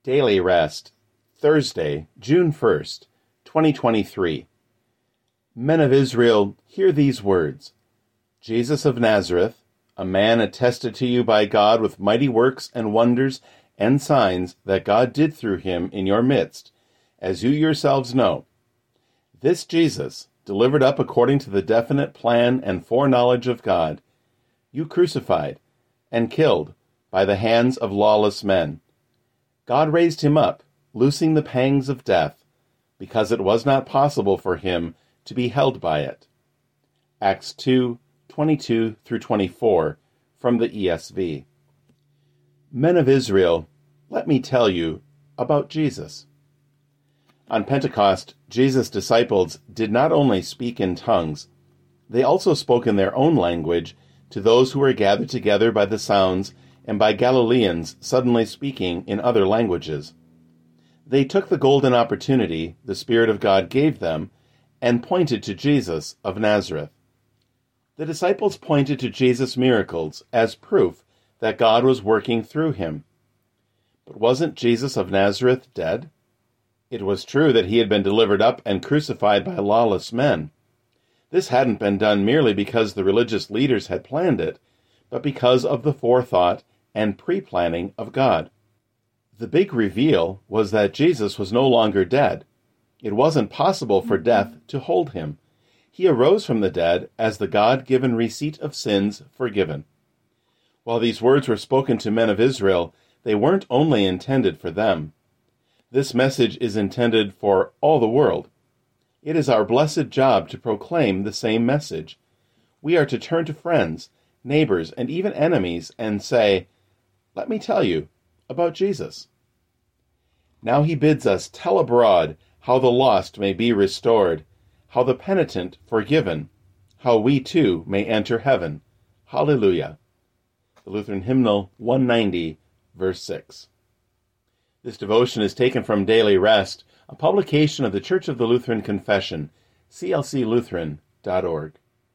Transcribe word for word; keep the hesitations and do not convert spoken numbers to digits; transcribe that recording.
Daily Rest, Thursday, June first, twenty twenty-three. Men of Israel, hear these words. Jesus of Nazareth, a man attested to you by God with mighty works and wonders and signs that God did through him in your midst, as you yourselves know. This Jesus, delivered up according to the definite plan and foreknowledge of God, you crucified and killed by the hands of lawless men. God raised him up, loosing the pangs of death, because it was not possible for him to be held by it. Acts two, twenty-two through twenty-four, from the E S V. Men of Israel, let me tell you about Jesus. On Pentecost, Jesus' disciples did not only speak in tongues, they also spoke in their own language to those who were gathered together by the sounds and by Galileans suddenly speaking in other languages. They took the golden opportunity the Spirit of God gave them and pointed to Jesus of Nazareth. The disciples pointed to Jesus' miracles as proof that God was working through him. But wasn't Jesus of Nazareth dead? It was true that he had been delivered up and crucified by lawless men. This hadn't been done merely because the religious leaders had planned it, but because of the forethought and pre-planning of God. The big reveal was that Jesus was no longer dead. It wasn't possible for death to hold him. He arose from the dead as the God-given receipt of sins forgiven. While these words were spoken to men of Israel, they weren't only intended for them. This message is intended for all the world. It is our blessed job to proclaim the same message. We are to turn to friends, neighbors, and even enemies and say, "Let me tell you about Jesus." Now he bids us tell abroad how the lost may be restored, how the penitent forgiven, how we too may enter heaven. Hallelujah. The Lutheran Hymnal one ninety, verse six. This devotion is taken from Daily Rest, a publication of the Church of the Lutheran Confession, c l c lutheran dot org.